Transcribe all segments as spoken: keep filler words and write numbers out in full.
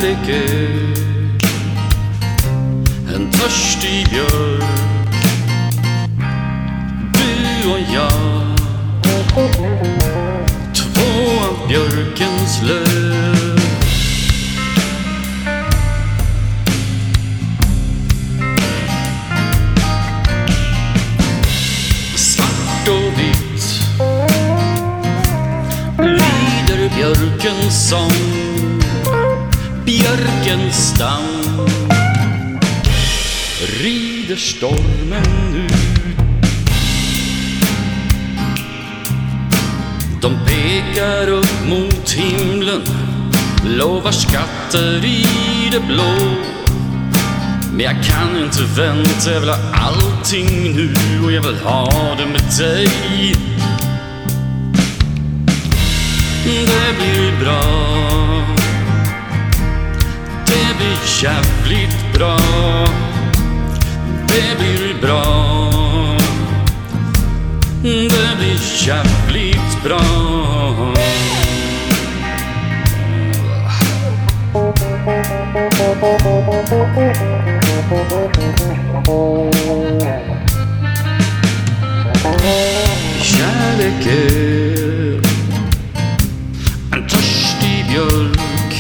Kärlek är en törstig björk. Du och jag, två av björkens löv. Svart och vitt lyder björkens sång, björkens stam rider stormen ut. De pekar upp mot himlen, lovar skatter i det blå. Men jag kan inte vänta, jag vill ha allting nu och jag vill ha det med dig. Det blir bra, det blir jävligt bra. Det blir bra, det blir jävligt bra. Kärlek är en törstig björk.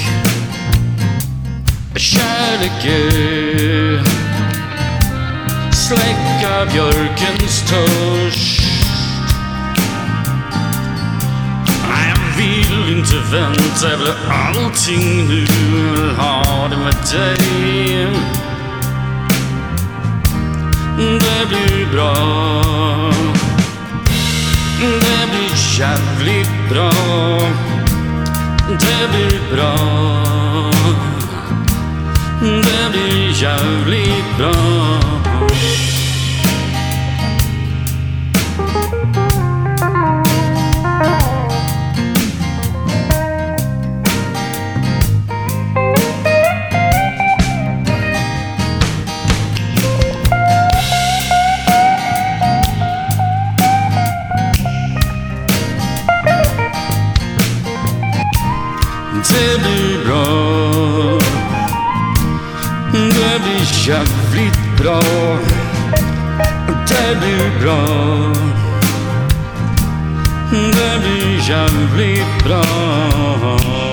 Kärlek är släcka björkens törst. Jag vill inte vänta, jag vill ha allting nu, jag vill ha det med dig. Det blir bra, det blir jävligt bra. Det blir bra, det blir jävligt bra. Det blir bra, det blir jävligt bra. Det blir bra, det blir jävligt bra.